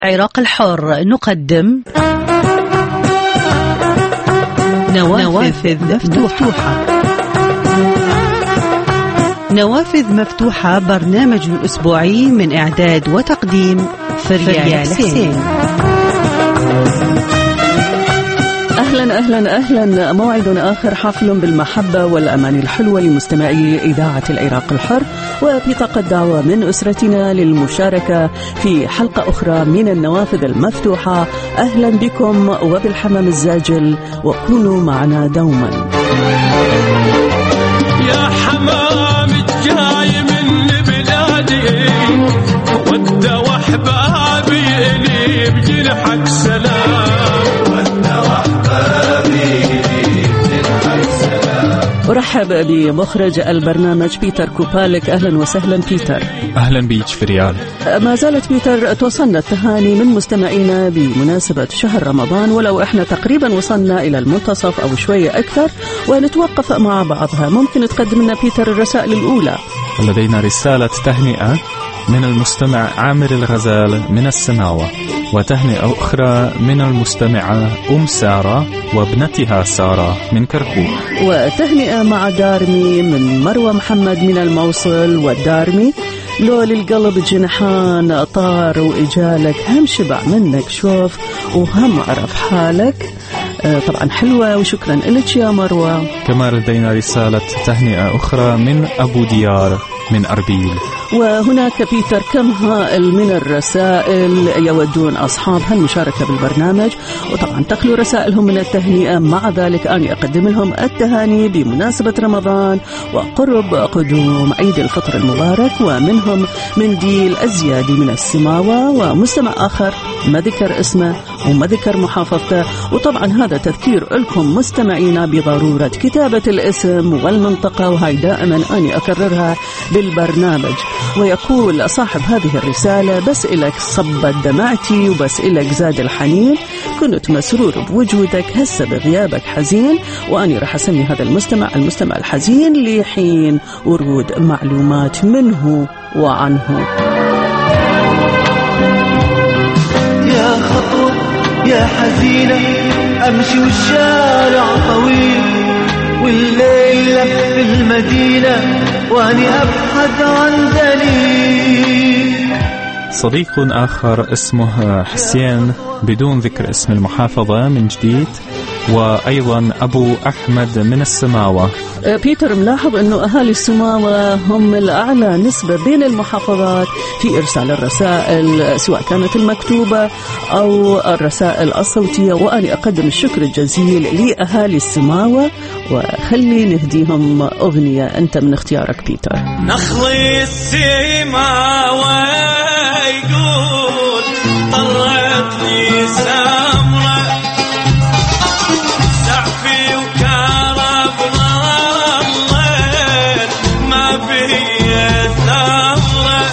عراق الحر نقدم نوافذ مفتوحة. نوافذ مفتوحة برنامج أسبوعي من إعداد وتقديم فريال حسين. أهلا موعد آخر حافل بالمحبة والأمان الحلوة لمستمعي إذاعة العراق الحر، وبطاقة دعوة من أسرتنا للمشاركة في حلقة أخرى من النوافذ المفتوحة. أهلا بكم وبالحمام الزاجل، وكونوا معنا دوما. يا حمام الجاي من بلادي ودى وحبابي لي بجنحك سلام، أرحب بمخرج البرنامج بيتر كوبالك. أهلا وسهلا بيتر. أهلا بيك فريال. ما زالت بيتر توصلنا التهاني من مستمعينا بمناسبة شهر رمضان، ولو إحنا تقريبا وصلنا إلى المنتصف أو شوية أكثر، ونتوقف مع بعضها. ممكن تقدم لنا بيتر الرسائل الأولى؟ لدينا رسالة تهنئة من المستمع عامر الغزال من السماوة، وتهنئة أخرى من المستمعة سارة وابنتها سارة من كركوك، وتهنئة مع دارمي من مروة محمد من الموصل. والدارمي لول القلب جنحان طار وإجالك، هم شبع منك شوف وهم عرف حالك. طبعا حلوة، وشكرا لك يا مروة. كما لدينا رسالة تهنئة أخرى من أبو ديار من أربيل. وهناك بيتر كم هائل من الرسائل يودون أصحابها المشاركة بالبرنامج، وطبعا تخلو رسائلهم من التهنئة. مع ذلك أنا أقدم لهم التهاني بمناسبة رمضان وقرب قدوم عيد الفطر المبارك. ومنهم منديل الزيادي من السماوة، ومستمع آخر ما ذكر اسمه وما ذكر محافظته. وطبعا هذا تذكير لكم مستمعينا بضرورة كتابة الاسم والمنطقة، وهي دائما أنا أكررها بالبرنامج. ويقول صاحب هذه الرسالة: بس إلك صبت دمعتي وبس إلك زاد الحنين، كنت مسرور بوجودك، هسه بغيابك حزين. وأنا راح أسمي هذا المستمع الحزين لحين ورود معلومات منه وعنه. يا خطوة يا حزينة أمشي والشارع طويل، والليل في المدينة وأني أبحث عن دليل. صديق آخر اسمه حسين بدون ذكر اسم المحافظة من جديد، وأيضا أبو أحمد من السماوة. بيتر ملاحظ أنه أهالي السماوة هم الأعلى نسبة بين المحافظات في إرسال الرسائل، سواء كانت المكتوبة أو الرسائل الصوتية. وأنا أقدم الشكر الجزيل لأهالي السماوة، وخلي نهديهم أغنية أنت من اختيارك بيتر. نخلي السماوة يقول طلعت لي سمرة، سعفي وكرب ظلت ما بي ثمرة.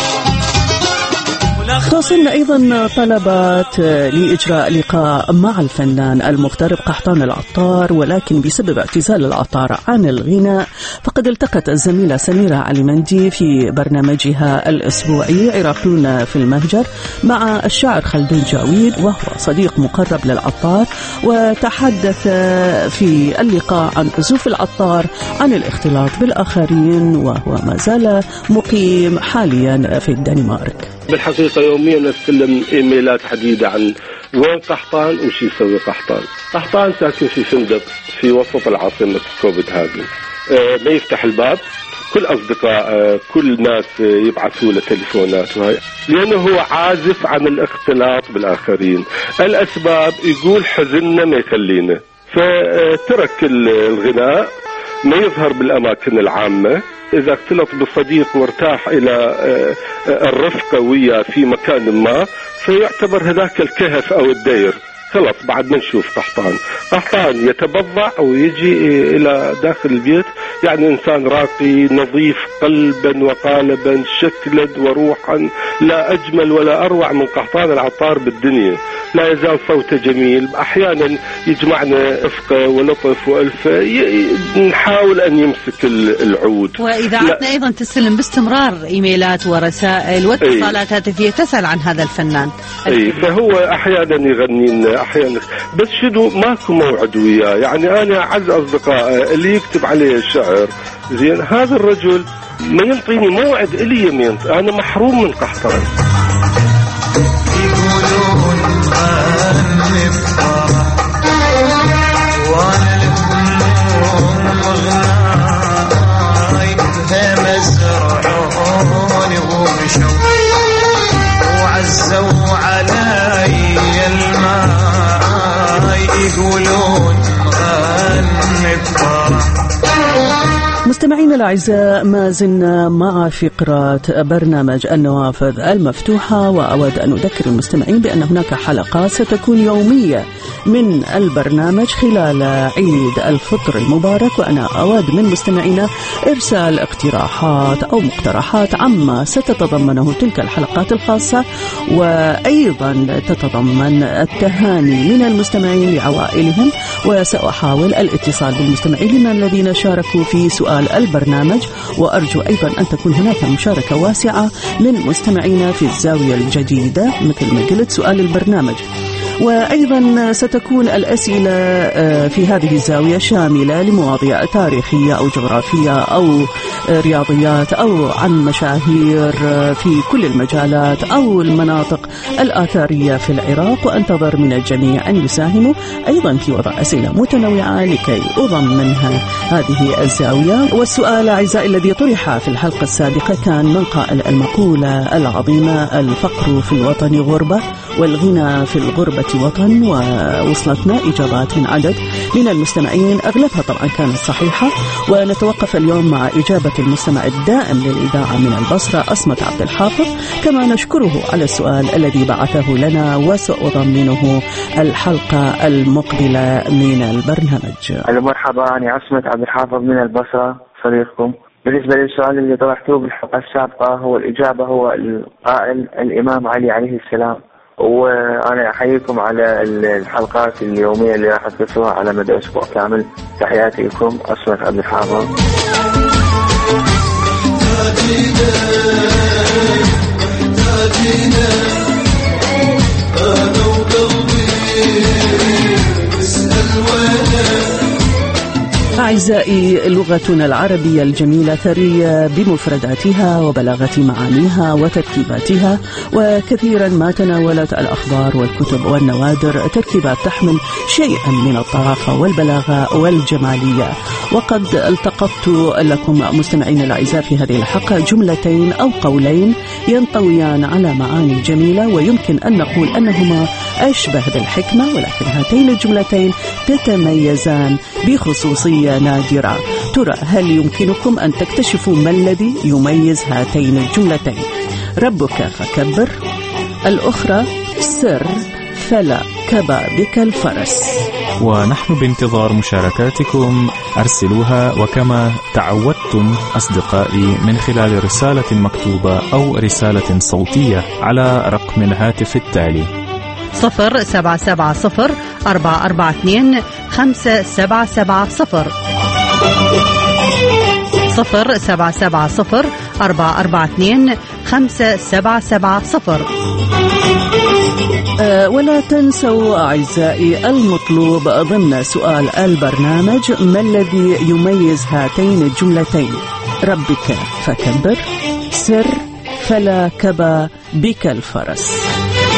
توصلنا أيضا طلبات لإجراء لقاء مع الفنان المغترب قحطان العطار، ولكن بسبب اعتزال العطار عن الغناء فقد التقت الزميلة سميرة علي-مندي في برنامجها الأسبوعي عراقيون في المهجر مع الشاعر خلدون جاويد، وهو صديق مقرب للعطار. وتحدث في اللقاء عن عزوف العطار عن الاختلاط بالآخرين، وهو ما زال مقيم حاليا في الدنمارك. بالحقيقة يوميا نستلم إيميلات عديدة عن وين قحطان وش يسوي قحطان. قحطان ساكن في فندق في وسط العاصمة كوبنهاجن، ما يفتح الباب، كل أصدقاء كل ناس يبعثوا له تليفونات، وهي لأنه هو عازف عن الاختلاط بالآخرين. الأسباب يقول حزننا ما يخلينا، فترك الغناء، ما يظهر بالأماكن العامة. إذا اختلط بالصديق وارتاح إلى الرفقة وياه في مكان ما، فيعتبر هذاك الكهف أو الدير خلاص بعد ما نشوف قحطان يتبضع أو يجي إلى داخل البيت، يعني إنسان راقي نظيف قلبا وقالبا شكلا وروحا، لا أجمل ولا أروع من قحطان العطار بالدنيا. لا يزال صوته جميل، أحيانا يجمعنا إفقة ولطف وألفة، نحاول أن يمسك العود. وإذاعتنا أيضا تستلم باستمرار إيميلات ورسائل واتصالات هاتفية تسأل عن هذا الفنان. فهو أحيانا يغني لنا أحيانا، بس شنو ماكو موعد وياه. يعني أنا أعز أصدقائي اللي يكتب عليه الشعر زين، هذا الرجل ما ينطيني موعد إلي ينطي، أنا محروم من قحطان. يقولون غني بفرح وانا لكم مغناي، هم زرعوني ومشوا وعزوا علي الماي، يقولون غني بفرح. مستمعينا الأعزاء، ما زلنا مع فقرات برنامج النوافذ المفتوحة، وأود أن أذكر المستمعين بأن هناك حلقات ستكون يومية من البرنامج خلال عيد الفطر المبارك، وأنا أود من مستمعينا إرسال اقتراحات أو مقترحات عما ستتضمنه تلك الحلقات الخاصة، وأيضا تتضمن التهاني من المستمعين لعوائلهم، وسأحاول الاتصال بالمستمعين الذين شاركوا في سؤال البرنامج، وأرجو أيضا أن تكون هناك مشاركة واسعة من مستمعينا في الزاوية الجديدة مثل ما قلت سؤال البرنامج. وأيضا ستكون الأسئلة في هذه الزاوية شاملة لمواضيع تاريخية أو جغرافية أو رياضيات أو عن مشاهير في كل المجالات أو المناطق الآثارية في العراق، وأنتظر من الجميع أن يساهموا أيضا في وضع أسئلة متنوعة لكي أضمنها هذه الزاوية. والسؤال أعزائي الذي طرح في الحلقة السابقة كان من قائل المقولة العظيمة الفقر في الوطن غربة والغنى في الغربة وطن، ووصلتنا إجابات من عدد من المستمعين أغلبها طبعا كانت صحيحة. ونتوقف اليوم مع إجابة المستمع الدائم للإذاعة من البصرة أصمت عبد الحافظ، كما نشكره على السؤال الذي بعثه لنا وسأضمنه الحلقة المقبلة من البرنامج. مرحبا، أنا أصمت عبد الحافظ من البصرة صديقكم. بالنسبة للسؤال اللي طرحتوه بالحلقة السابقة، هو الإجابة هو القائل الإمام علي عليه السلام. وأنا أحييكم على الحلقات اليومية اللي راح تبثوها على مدى أسبوع كامل. تحياتي لكم، أصمت عبد الحافظ. أعزائي، لغتنا العربية الجميلة ثرية بمفرداتها وبلاغة معانيها وتركيباتها، وكثيرا ما تناولت الأخبار والكتب والنوادر تركيبات تحمل شيئا من الطرافة والبلاغة والجمالية. وقد التقطت لكم مستمعين الأعزاء في هذه الحلقة جملتين أو قولين ينطويان على معاني جميلة، ويمكن أن نقول أنهما أشبه بالحكمة، ولكن هاتين الجملتين تتميزان بخصوصية نادرة. ترى هل يمكنكم أن تكتشفوا ما الذي يميز هاتين الجملتين؟ ربك فكبر، الأخرى سر فلا كبا بك الفرس. ونحن بانتظار مشاركاتكم، أرسلوها وكما تعودتم أصدقائي من خلال رسالة مكتوبة أو رسالة صوتية على رقم الهاتف التالي 07704425770 07704425770. ولا تنسوا أعزائي المطلوب ضمن سؤال البرنامج: ما الذي يميز هاتين الجملتين؟ ربك فكبر، سر فلا كبا بك الفرس.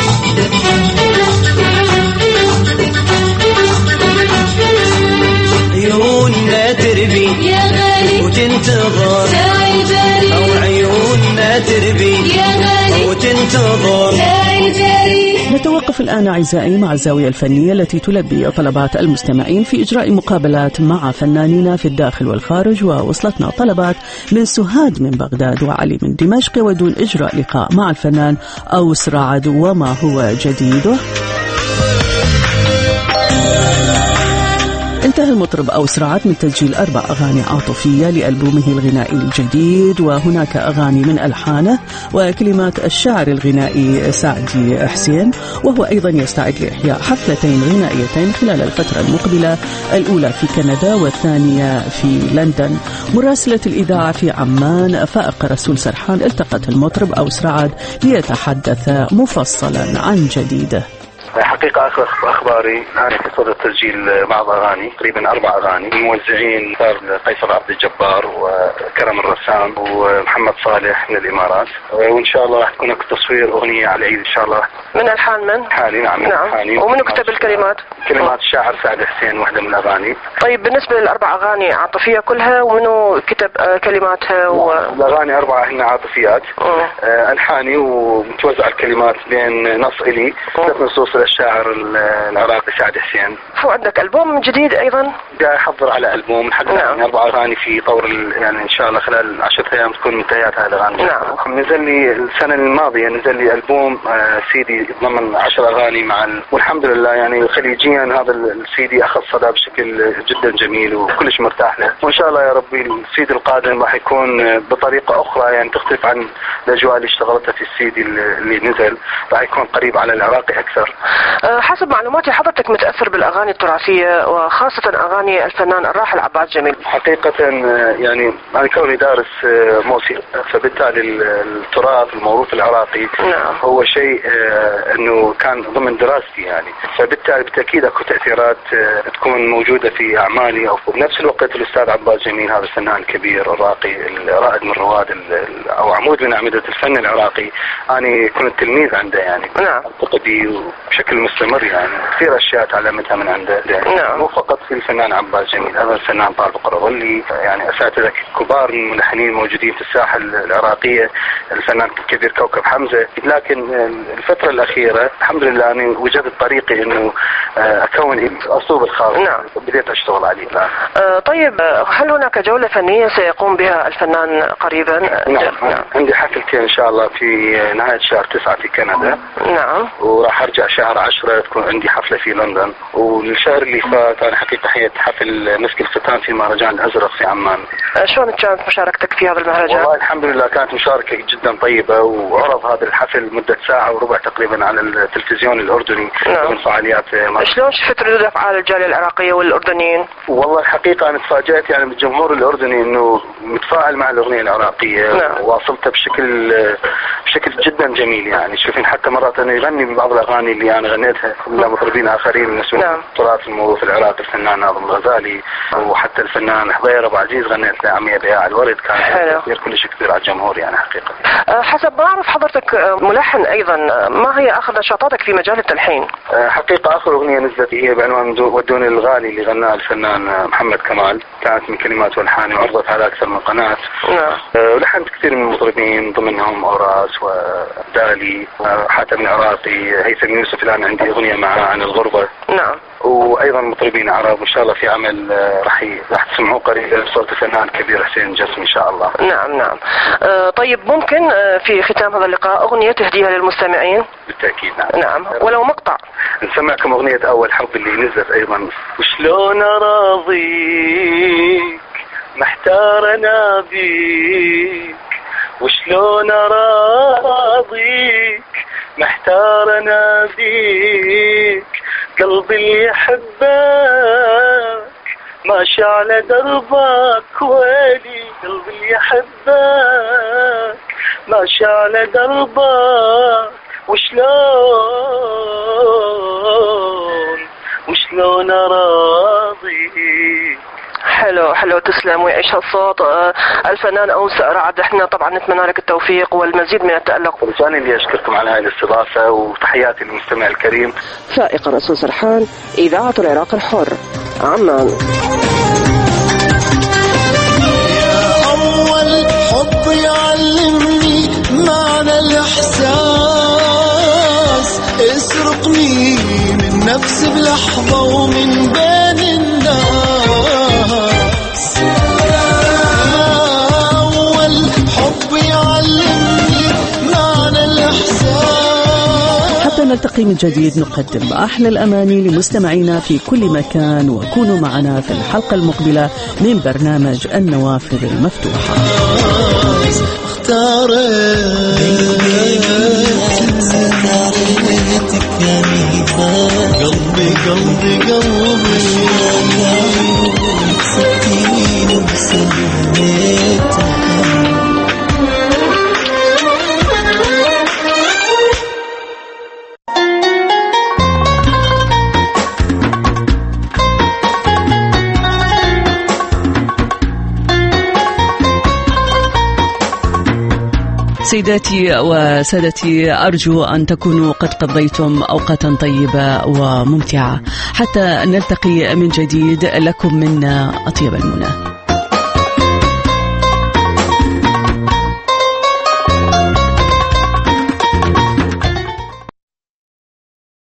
عيوننا تربي يا غالي وتنتظر ساعي جاري، أو عيوننا تربي يا غالي وتنتظر ساعي جاري. نتوقف الآن أعزائي مع الزاوية الفنية التي تلبي طلبات المستمعين في إجراء مقابلات مع فنانين في الداخل والخارج. ووصلتنا طلبات من سهاد من بغداد وعلي من دمشق، ودون إجراء لقاء مع الفنان أوس رعد وما هو جديده. انتهى المطرب أوس رعد من تسجيل 4 أغاني عاطفية لألبومه الغنائي الجديد، وهناك أغاني من ألحانه وكلمات الشاعر الغنائي سعدي حسين، وهو أيضا يستعد لإحياء حفلتين غنائيتين خلال الفترة المقبلة، الأولى في كندا والثانية في لندن. مراسلة الإذاعة في عمان فائق رسول سرحان التقت المطرب أوس رعد ليتحدث مفصلا عن جديده. حقيقة آخر أخباري أنا في صدد تسجيل بعض أغاني، تقريبا 4 أغاني. الموزعين صار قيصر عبد الجبار وكرم الرسام ومحمد صالح من الإمارات، وإن شاء الله راح تكون تصوير أغنية على العيد إن شاء الله. من ألحان من؟ حالي. نعم. حالي. ومنو كتب الكلمات؟ كلمات الشاعر سعد حسين، واحدة من الأغاني. طيب بالنسبة لل4 أغاني عاطفية كلها، ومنو كتب كلماتها؟ الأغاني 4 هن عاطفيات، ألحاني، ومتوزع الكلمات بين نص إلي 3 نصوص الشاعر العراقي سعد حسين. هو عندك ألبوم جديد أيضا؟ جاي أحضر على ألبوم حق 4 أغاني في طور يعني إن شاء الله خلال 10 أيام تكون منتهيات هذه الأغاني. نعم. نزل لي السنة الماضية نزل لي ألبوم سيدي ضمن 10 أغاني والحمد لله يعني خليجيا هذا السيدي أخذ صدى بشكل جدا جميل وكلش مرتاح له، وإن شاء الله يا ربي السيدي القادم راح يكون بطريقة أخرى يعني تختلف عن الأجواء اللي اشتغلتها في السيدي اللي نزل، راح يكون قريب على العراقي أكثر. حسب معلوماتي حضرتك متأثر بالأغاني التراثية وخاصة أغاني الفنان الراحل عباس جميل. حقيقة يعني أنا كوني دارس موسيقى، فبالتالي التراث الموروث العراقي هو شيء أنه كان ضمن دراستي يعني، فبالتالي بالتأكيد أكو تأثيرات تكون موجودة في أعمالي. أو بنفس الوقت الأستاذ عباس جميل هذا الفنان الكبير الراقي الرائد من رواد أو عمود من أعمدة الفن العراقي، أنا كنت تلميذ عنده يعني. أعتقدي وبشكل مستمر يعني كثير أشياء تعلمتها من عنده. مو فقط في الفنان عباس جميل، هذا الفنان طارق قرغلي، يعني أساتذة كبار من الملحنين موجودين في الساحة العراقية، الفنان الكبير كوكب حمزة. لكن الفترة الأخيرة الحمد لله أنا وجدت طريقي إنه أكون أسلوب الخاص. بديت أشتغل عليه الآن. طيب هل هناك جولة فنية سيقوم بها الفنان قريبا؟ نعم. عندي حفلتين إن شاء الله في نهاية شهر 9 في كندا. نعم. وراح أرجع شهر 10 تكون عندي حفلة في لندن. والشهر اللي فات أنا حقيقة حيت حفل مسك الختام في مهرجان الأزرق في عمان. شلون كانت مشاركتك في هذا المهرجان؟ والله الحمد لله كانت مشاركة جدا طيبة، وعرض هذا الحفل مدة ساعة وربع تقريبا على التلفزيون الأردني من فعاليات. شلون شفت ردود أفعال الجالية العراقية والأردنيين؟ والله الحقيقة أنا تفاجأت يعني بالجمهور الأردني إنه متفاعل مع الأغنية العراقية. واصلتها بشكل جدا جميل يعني. شوفين حتى مرات أنا يغني من بعض الأغاني اللي أنا غنيتها لمطربين آخرين من التراث الموروث العراقي، الفنان ناظم الغزالي وحتى الفنان حضير أبو عزيز غنيت له عمية بياع الورد. كان تأثير كلش كبير على الجمهور يعني حقيقة. حسب ما أعرف حضرتك ملحن أيضا، ما هي آخر نشاطاتك في مجال التلحين؟ حقيقة آخر أغنية نزلت هي بعنوان ودوني الغالي اللي غناها الفنان محمد كمال، كانت من كلمات والحان وعرضت على أكثر من قناة. ولحنت كثير من المطربين ضمنهم أوراس ودالي حاتم العراقي، هيثم يوسف الآن عندي أغنية معه عن الغربة. وأيضا مطربين عرب، وإن شاء الله في عمل راح تسمعوه قريبا بصوت الفنان الكبير حسين جسمي إن شاء الله. نعم. طيب ممكن في ختام هذا اللقاء أغنية تهديها للمستمعين؟ بالتأكيد. نعم ولو مقطع. نسمعكم أغنية أول حب اللي نزلت أيضا. وشلون أراضيك محتار أنا بيك، وشلون أراضيك محتار أنا بيك، قلبي اللي يحبك ماشي على دربك، ويلي قلبي اللي يحبك ماشي على دربك، وشلون أراضيك. حلو تسلم ويعيش هالصوت. الفنان أوس رعد، احنا طبعا نتمنى لك التوفيق والمزيد من التألق. وأنا اللي أشكركم على هذه الاستضافة، وتحياتي للمستمع الكريم. فائق رسول سرحان، إذاعة العراق الحر، عمان. أول حب يعلمني معنى الإحساس، اسرقني من نفسي بلحظة ومن بين الناس. أول حب يعلمني معنى الإحساس. حتى نلتقي من جديد نقدم أحلى الأماني لمستمعينا في كل مكان، وكونوا معنا في الحلقة المقبلة من برنامج النوافذ المفتوحة. قلبي قلبي قلبي سكين وسلمت. سيداتي وسادتي، أرجو أن تكونوا قد قضيتم أوقاتا طيبة وممتعة. حتى نلتقي من جديد، لكم منا أطيب المنى.